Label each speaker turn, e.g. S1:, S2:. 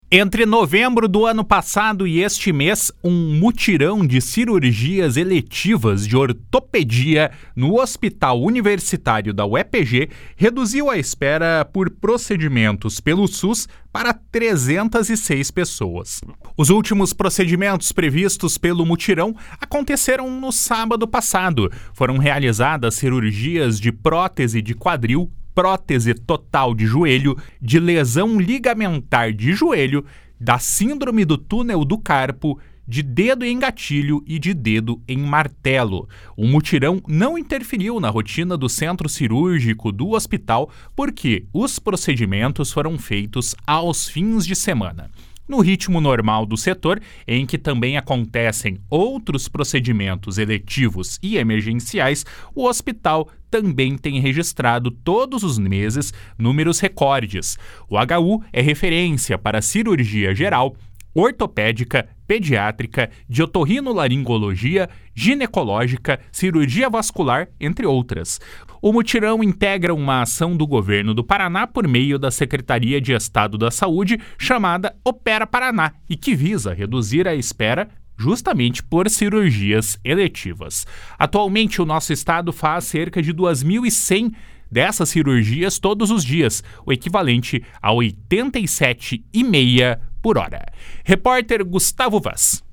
S1: Entre novembro do ano passado e este mês, um mutirão de cirurgias eletivas de ortopedia no Hospital Universitário da UEPG reduziu a espera por procedimentos pelo SUS para 306 pessoas. Os últimos procedimentos previstos pelo mutirão aconteceram no sábado passado. Foram realizadas cirurgias de prótese de quadril, prótese total de joelho, de lesão ligamentar de joelho, da síndrome do túnel do carpo, de dedo em gatilho e de dedo em martelo. O mutirão não interferiu na rotina do centro cirúrgico do hospital porque os procedimentos foram feitos aos fins de semana. No ritmo normal do setor, em que também acontecem outros procedimentos eletivos e emergenciais, o hospital também tem registrado todos os meses números recordes. O HU é referência para cirurgia geral, ortopédica, pediátrica, de otorrinolaringologia, ginecológica, cirurgia vascular, entre outras. O mutirão integra uma ação do governo do Paraná por meio da Secretaria de Estado da Saúde, chamada Opera Paraná, e que visa reduzir a espera justamente por cirurgias eletivas. Atualmente, o nosso estado faz cerca de 2.100 dessas cirurgias todos os dias, o equivalente a 87,5 por hora. Repórter Gustavo Vaz.